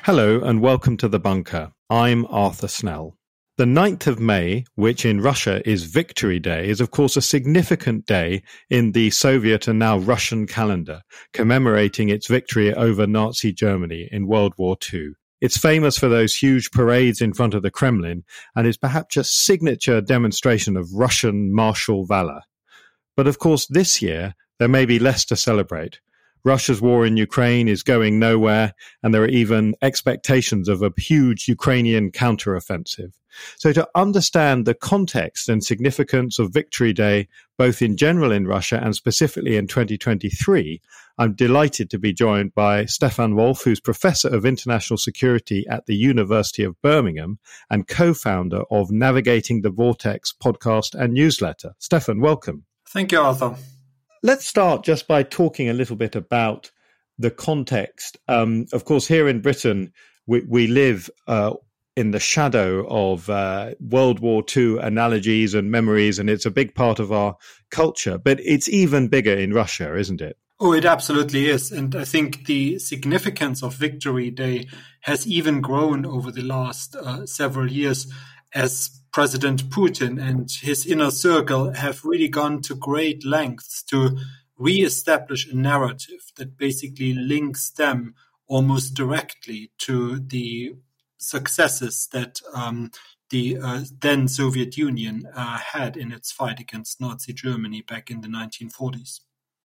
Hello and welcome to The Bunker. I'm Arthur Snell. The 9th of May, which in Russia is Victory Day, is of course a significant day in the Soviet and now Russian calendar, commemorating its victory over Nazi Germany in World War II. It's famous for those huge parades in front of the Kremlin and is perhaps a signature demonstration of Russian martial valor. But of course this year there may be less to celebrate. Russia's war in Ukraine is going nowhere, and there are even expectations of a huge Ukrainian counteroffensive. So to understand the context and significance of Victory Day, both in general in Russia and specifically in 2023, I'm delighted to be joined by Stefan Wolf, who's Professor of International Security at the University of Birmingham and co-founder of Navigating the Vortex podcast and newsletter. Stefan, welcome. Thank you, Arthur. Let's start just by talking a little bit about the context. Of course, here in Britain, we live in the shadow of World War II analogies and memories, and it's a big part of our culture. But it's even bigger in Russia, isn't it? Oh, it absolutely is. And I think the significance of Victory Day has even grown over the last several years as President Putin and his inner circle have really gone to great lengths to re-establish a narrative that basically links them almost directly to the successes that the then Soviet Union had in its fight against Nazi Germany back in the 1940s.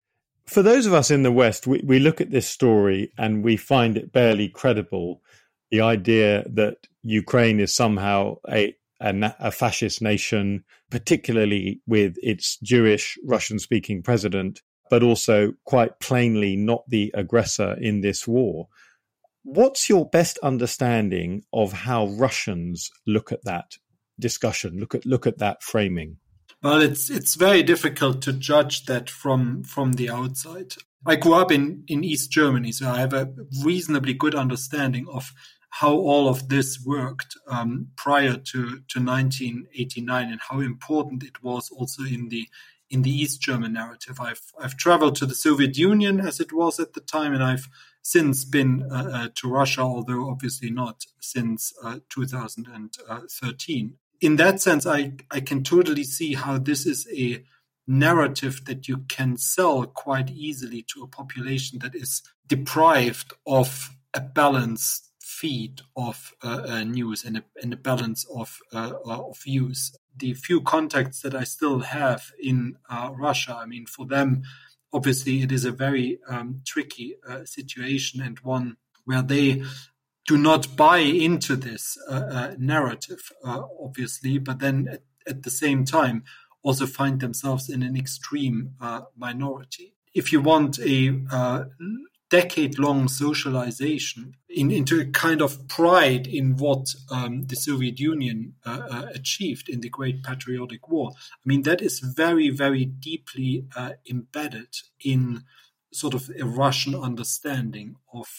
For those of us in the West, we look at this story and we find it barely credible. The idea that Ukraine is somehow a fascist nation, particularly with its Jewish Russian-speaking president, but also quite plainly not the aggressor in this war. What's your best understanding of how Russians look at that discussion, look at that framing? Well, it's very difficult to judge that from the outside. I grew up in East Germany, so I have a reasonably good understanding of how all of this worked prior to 1989 and how important it was also in the East German narrative. I've traveled to the Soviet Union as it was at the time, and I've since been to Russia, although obviously not since 2013. In that sense, I can totally see how this is a narrative that you can sell quite easily to a population that is deprived of a balanced feed of news and a balance of views. The few contacts that I still have in Russia, I mean, for them, obviously, it is a very tricky situation and one where they do not buy into this narrative, obviously, but then at the same time also find themselves in an extreme minority. If you want a decade-long socialization into a kind of pride in what the Soviet Union achieved in the Great Patriotic War. I mean, that is very, very deeply embedded in sort of a Russian understanding of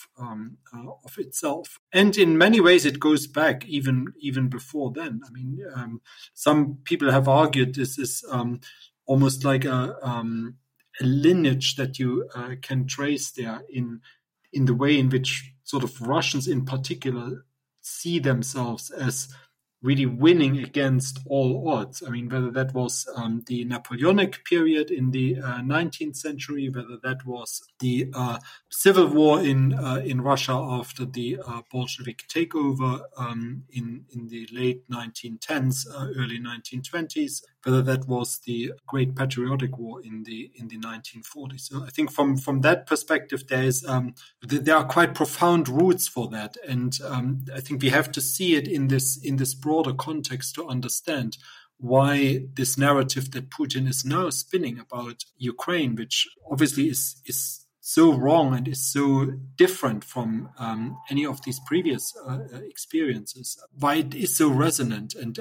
itself. And in many ways, it goes back even before then. I mean, some people have argued this is almost like a lineage that you can trace there in the way in which sort of Russians in particular see themselves as really winning against all odds. I mean, whether that was the Napoleonic period in the 19th century, whether that was the civil war in Russia after the Bolshevik takeover in the late 1910s, early 1920s, whether that was the Great Patriotic War in the 1940s. So I think from that perspective, there are quite profound roots for that, and I think we have to see it in this broader context to understand why this narrative that Putin is now spinning about Ukraine, which obviously is so wrong and is so different from any of these previous experiences, why it is so resonant and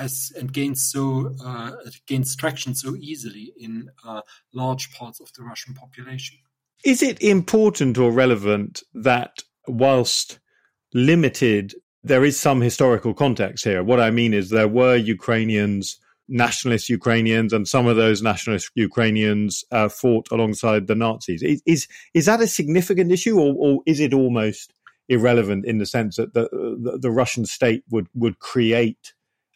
gains traction so easily in large parts of the Russian population. Is it important or relevant that whilst limited, there is some historical context here? What I mean is there were nationalist Ukrainians, and some of those nationalist Ukrainians fought alongside the Nazis. Is that a significant issue, or is it almost irrelevant in the sense that the Russian state would create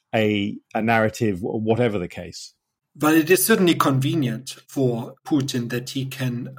a narrative, whatever the case. But it is certainly convenient for Putin that he can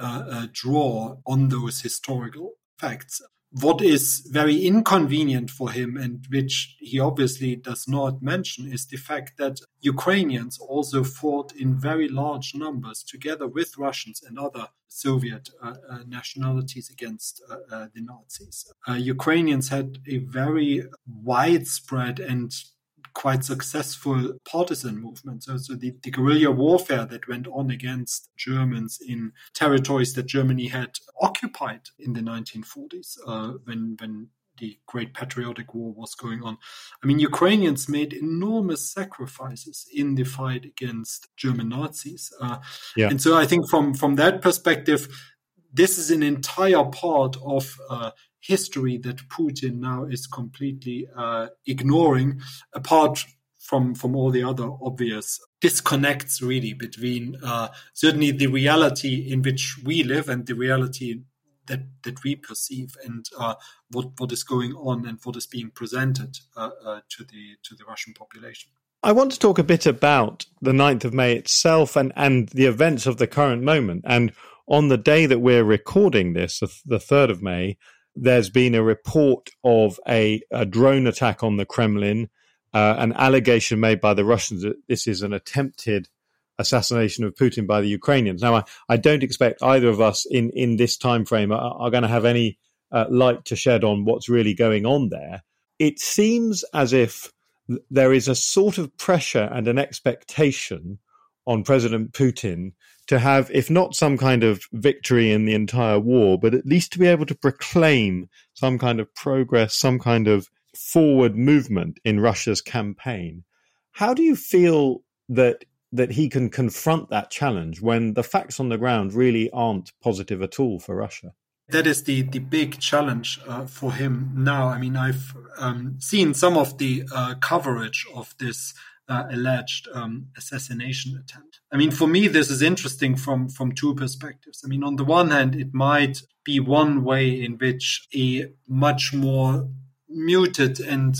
draw on those historical facts. What is very inconvenient for him, and which he obviously does not mention, is the fact that Ukrainians also fought in very large numbers together with Russians and other Soviet nationalities against the Nazis. Ukrainians had a very widespread and quite successful partisan movement. So the guerrilla warfare that went on against Germans in territories that Germany had occupied in the 1940s, when the Great Patriotic War was going on. I mean, Ukrainians made enormous sacrifices in the fight against German Nazis. And so I think from that perspective, this is an entire part of history that Putin now is completely ignoring, apart from all the other obvious disconnects really between certainly the reality in which we live and the reality that we perceive, and what is going on and what is being presented to the Russian population. I want to talk a bit about the 9th of May itself and the events of the current moment. And on the day that we're recording this, the 3rd of May, there's been a report of a drone attack on the Kremlin, an allegation made by the Russians that this is an attempted assassination of Putin by the Ukrainians. Now, I don't expect either of us in this time frame are going to have any light to shed on what's really going on there. It seems as if there is a sort of pressure and an expectation on President Putin to have, if not some kind of victory in the entire war, but at least to be able to proclaim some kind of progress, some kind of forward movement in Russia's campaign. How do you feel that he can confront that challenge when the facts on the ground really aren't positive at all for Russia? That is the big challenge for him now. I mean, I've seen some of the coverage of this alleged assassination attempt. I mean, for me, this is interesting from two perspectives. I mean, on the one hand, it might be one way in which a much more muted and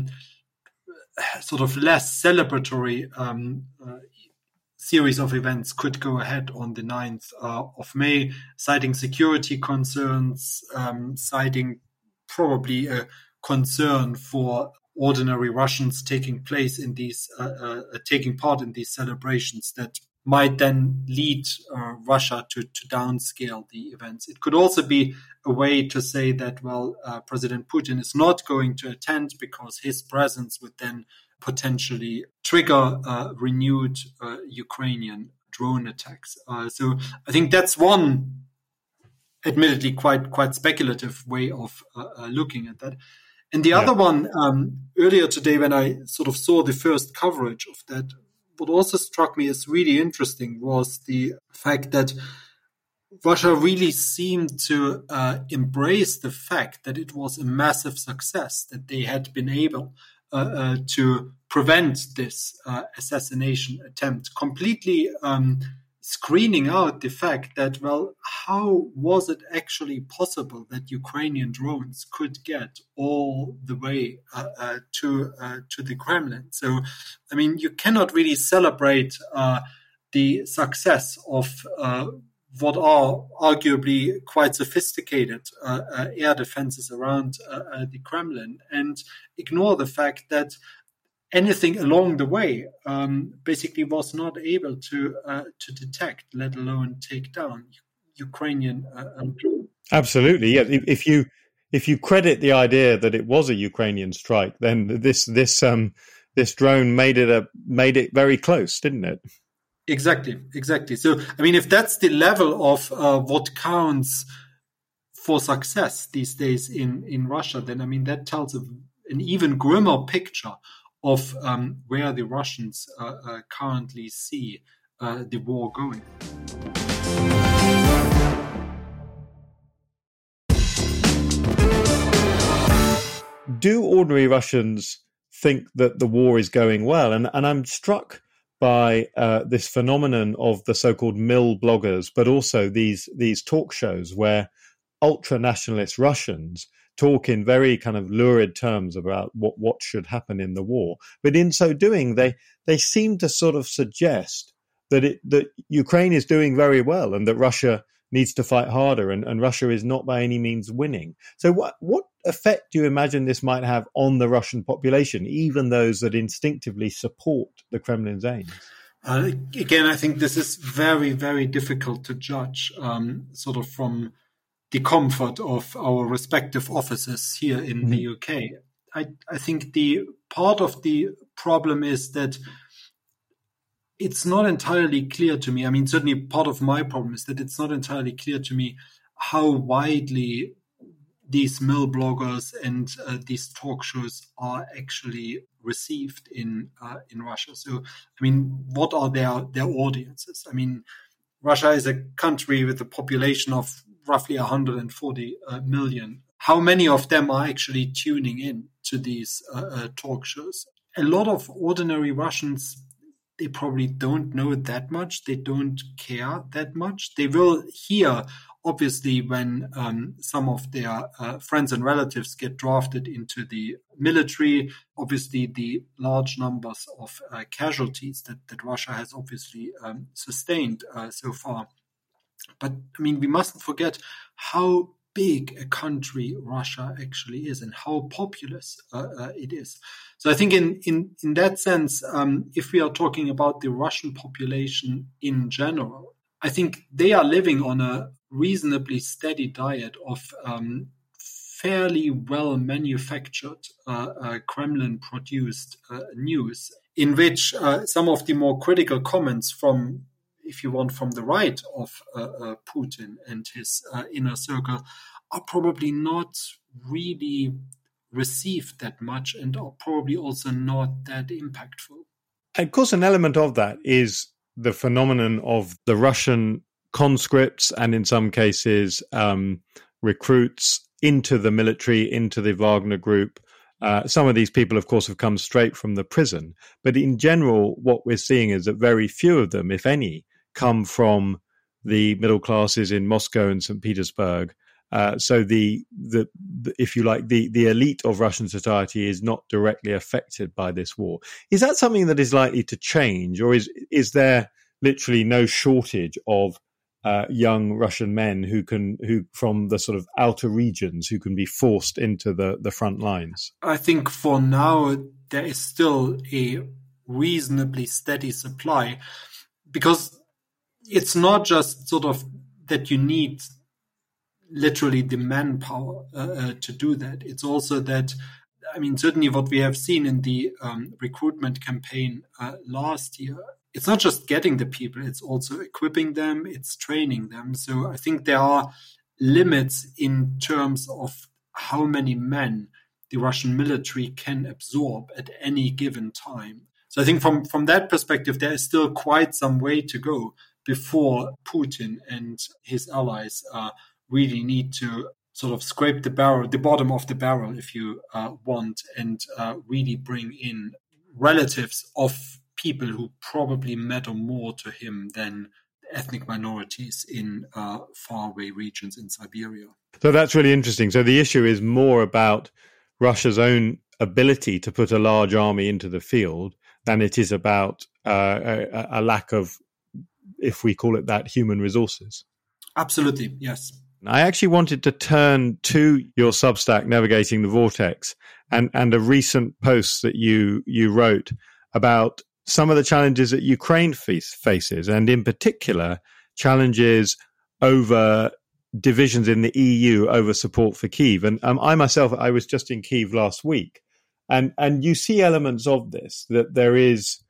sort of less celebratory series of events could go ahead on the 9th of May, citing security concerns, citing probably a concern for ordinary Russians taking part in these celebrations that might then lead Russia to downscale the events. It could also be a way to say that, President Putin is not going to attend because his presence would then potentially trigger renewed Ukrainian drone attacks. So I think that's one, admittedly quite speculative way of looking at that. And the other one, earlier today when I sort of saw the first coverage of that, what also struck me as really interesting was the fact that Russia really seemed to embrace the fact that it was a massive success, that they had been able to prevent this assassination attempt, completely screening out the fact that, how was it actually possible that Ukrainian drones could get all the way to the Kremlin? So, I mean, you cannot really celebrate the success of what are arguably quite sophisticated air defenses around the Kremlin and ignore the fact that anything along the way basically was not able to detect, let alone take down Ukrainian. Absolutely, yeah. If you credit the idea that it was a Ukrainian strike, then this drone made it very close, didn't it? Exactly. So, I mean, if that's the level of what counts for success these days in Russia, then I mean that tells an even grimmer picture of where the Russians currently see the war going. Do ordinary Russians think that the war is going well? And I'm struck by this phenomenon of the so-called mill bloggers, but also these talk shows where ultra-nationalist Russians talk in very kind of lurid terms about what should happen in the war. But in so doing, they seem to sort of suggest that Ukraine is doing very well and that Russia needs to fight harder and Russia is not by any means winning. So what effect do you imagine this might have on the Russian population, even those that instinctively support the Kremlin's aims? Again, I think this is very, very difficult to judge, sort of from the comfort of our respective offices here in the UK. I think the part of the problem is that it's not entirely clear to me. I mean, certainly part of my problem is that it's not entirely clear to me how widely these mill bloggers and these talk shows are actually received in Russia. So, I mean, what are their audiences? I mean, Russia is a country with a population of roughly 140 million. How many of them are actually tuning in to these talk shows? A lot of ordinary Russians, they probably don't know that much. They don't care that much. They will hear, obviously, when some of their friends and relatives get drafted into the military. Obviously, the large numbers of casualties that Russia has obviously sustained so far. But, I mean, we mustn't forget how big a country Russia actually is and how populous it is. So I think in that sense, if we are talking about the Russian population in general, I think they are living on a reasonably steady diet of fairly well manufactured Kremlin-produced news, in which some of the more critical comments from, if you want, from the right of Putin and his inner circle are probably not really received that much and are probably also not that impactful. Of course, an element of that is the phenomenon of the Russian conscripts and in some cases recruits into the military, into the Wagner group. Some of these people, of course, have come straight from the prison. But in general, what we're seeing is that very few of them, if any, come from the middle classes in Moscow and St. Petersburg. So the if you like, the elite of Russian society is not directly affected by this war. Is that something that is likely to change, or is there literally no shortage of young Russian men who from the sort of outer regions who can be forced into the front lines? I think for now there is still a reasonably steady supply, because it's not just sort of that you need literally the manpower to do that. It's also that, I mean, certainly what we have seen in the recruitment campaign last year, it's not just getting the people, it's also equipping them, it's training them. So I think there are limits in terms of how many men the Russian military can absorb at any given time. So I think from that perspective, there is still quite some way to go before Putin and his allies really need to sort of scrape the bottom of the barrel, if you want, and really bring in relatives of people who probably matter more to him than ethnic minorities in faraway regions in Siberia. So that's really interesting. So the issue is more about Russia's own ability to put a large army into the field than it is about a lack of, if we call it that, human resources. Absolutely, yes. I actually wanted to turn to your Substack, Navigating the Vortex, and a recent post that you wrote about some of the challenges that Ukraine faces, and in particular, challenges over divisions in the EU over support for Kyiv. And I myself, I was just in Kyiv last week, and you see elements of this, that there is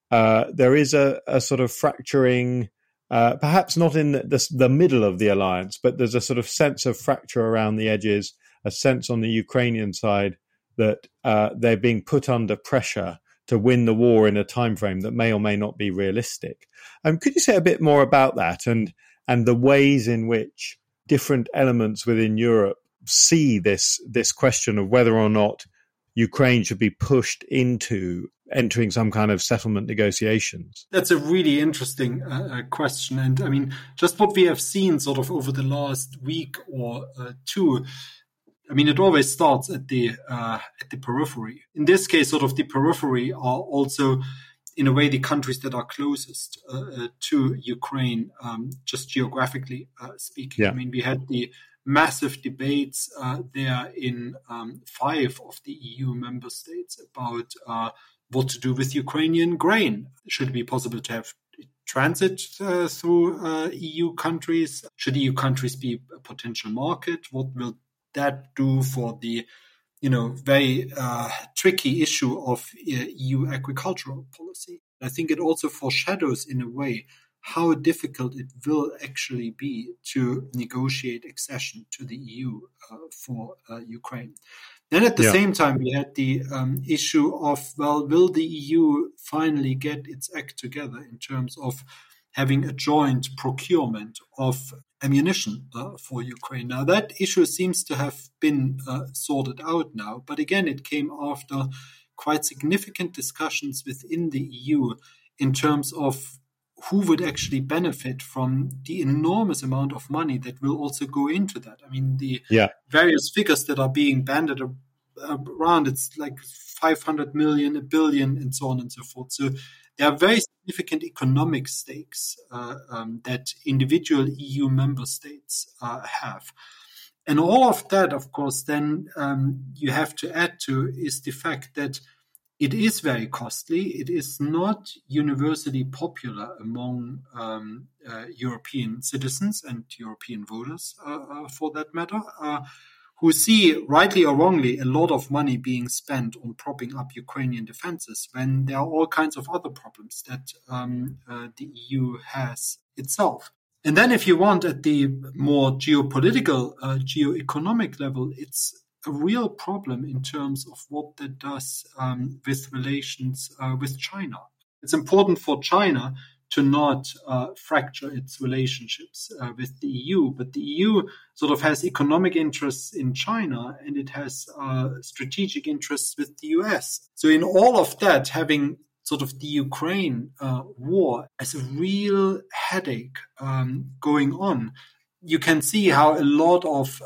a sort of fracturing. Perhaps not in the middle of the alliance, but there's a sort of sense of fracture around the edges, a sense on the Ukrainian side that they're being put under pressure to win the war in a time frame that may or may not be realistic. Could you say a bit more about that and the ways in which different elements within Europe see this question of whether or not Ukraine should be pushed into entering some kind of settlement negotiations? That's a really interesting question. And I mean, just what we have seen sort of over the last week or two, I mean, it always starts at the periphery. In this case, sort of the periphery are also, in a way, the countries that are closest to Ukraine, just geographically speaking. Yeah. I mean, we had the massive debates there in 5 of the EU member states about what to do with Ukrainian grain. Should it be possible to have transit through EU countries? Should EU countries be a potential market? What will that do for the very tricky issue of EU agricultural policy? I think it also foreshadows, in a way, how difficult it will actually be to negotiate accession to the EU for Ukraine. Then at the same time, we had the issue of, will the EU finally get its act together in terms of having a joint procurement of ammunition for Ukraine? Now, that issue seems to have been sorted out now, but again, it came after quite significant discussions within the EU in terms of who would actually benefit from the enormous amount of money that will also go into that. I mean, the various figures that are being banded around, it's like 500 million, a billion, and so on and so forth. So there are very significant economic stakes that individual EU member states have. And all of that, of course, then you have to add to is the fact that it is very costly. It is not universally popular among European citizens and European voters, for that matter, who see, rightly or wrongly, a lot of money being spent on propping up Ukrainian defenses when there are all kinds of other problems that the EU has itself. And then if you want, at the more geopolitical, geoeconomic level, it's a real problem in terms of what that does with relations with China. It's important for China to not fracture its relationships with the EU, but the EU sort of has economic interests in China and it has strategic interests with the US. So in all of that, having sort of the Ukraine war as a real headache going on, you can see how a lot of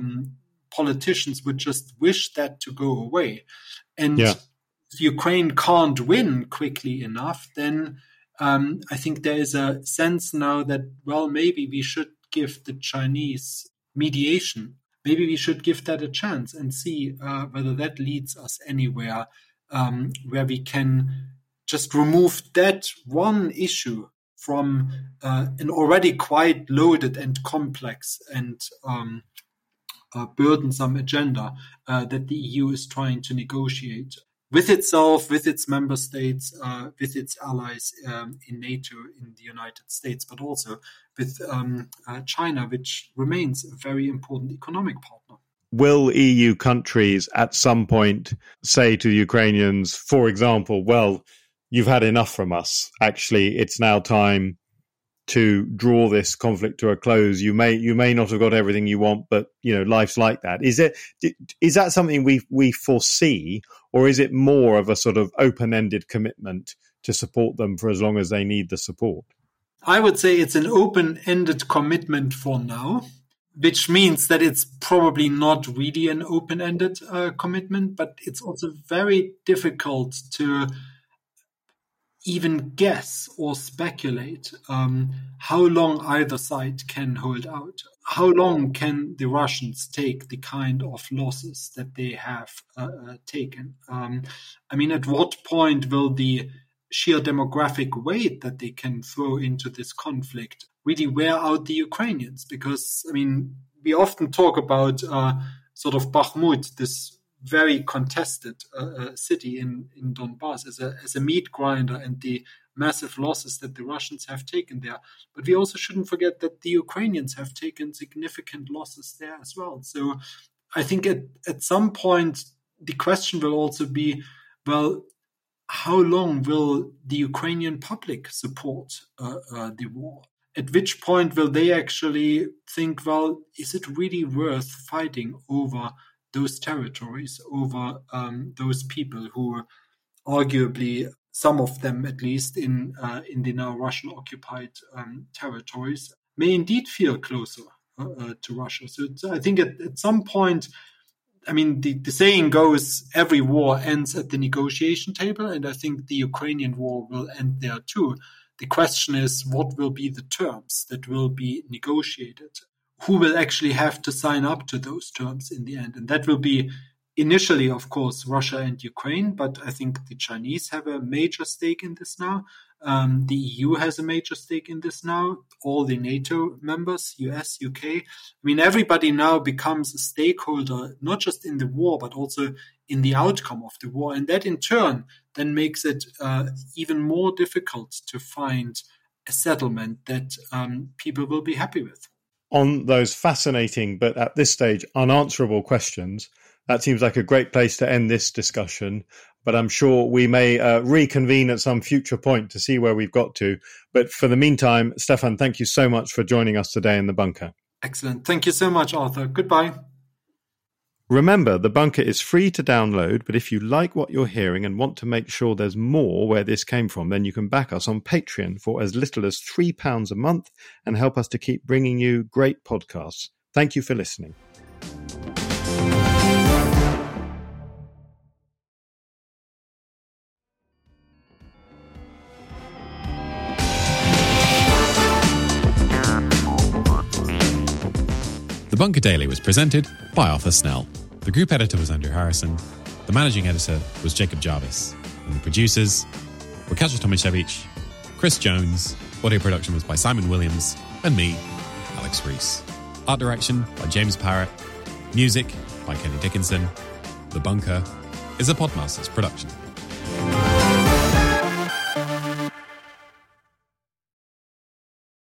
politicians would just wish that to go away. And if Ukraine can't win quickly enough, then I think there is a sense now that, maybe we should give the Chinese mediation, maybe we should give that a chance and see whether that leads us anywhere where we can just remove that one issue from an already quite loaded and complex and burdensome agenda that the EU is trying to negotiate with itself, with its member states, with its allies in NATO, in the United States, but also with China, which remains a very important economic partner. Will EU countries at some point say to the Ukrainians, for example, you've had enough from us. Actually, it's now time to draw this conflict to a close. You may not have got everything you want, but life's like that. Is that something we foresee, or is it more of a sort of open-ended commitment to support them for as long as they need the support? I would say it's an open-ended commitment for now, which means that it's probably not really an open-ended commitment, but it's also very difficult to even guess or speculate how long either side can hold out. How long can the Russians take the kind of losses that they have taken? At what point will the sheer demographic weight that they can throw into this conflict really wear out the Ukrainians? Because, we often talk about sort of Bakhmut, this very contested city in Donbass as a meat grinder, and the massive losses that the Russians have taken there. But we also shouldn't forget that the Ukrainians have taken significant losses there as well. So I think at some point the question will also be, how long will the Ukrainian public support the war? At which point will they actually think, is it really worth fighting over those territories, over those people who arguably, some of them at least in the now Russian-occupied territories, may indeed feel closer to Russia. So I think at some point I mean, the saying goes, every war ends at the negotiation table, and I think the Ukrainian war will end there too. The question is, what will be the terms that will be negotiated? Who will actually have to sign up to those terms in the end? And that will be initially, of course, Russia and Ukraine, but I think the Chinese have a major stake in this now. The EU has a major stake in this now. All the NATO members, US, UK. I mean, everybody now becomes a stakeholder, not just in the war, but also in the outcome of the war. And that in turn then makes it even more difficult to find a settlement that people will be happy with. On those fascinating, but at this stage unanswerable questions, that seems like a great place to end this discussion. But I'm sure we may reconvene at some future point to see where we've got to. But for the meantime, Stefan, thank you so much for joining us today in The Bunker. Excellent. Thank you so much, Arthur. Goodbye. Remember, The Bunker is free to download, but if you like what you're hearing and want to make sure there's more where this came from, then you can back us on Patreon for as little as £3 a month and help us to keep bringing you great podcasts. Thank you for listening. The Bunker Daily was presented by Arthur Snell. The group editor was Andrew Harrison. The managing editor was Jacob Jarvis. And the producers were Kasia Tomasiewicz, Chris Jones. Audio production was by Simon Williams and me, Alex Rees. Art direction by James Parrott. Music by Kenny Dickinson. The Bunker is a Podmasters production.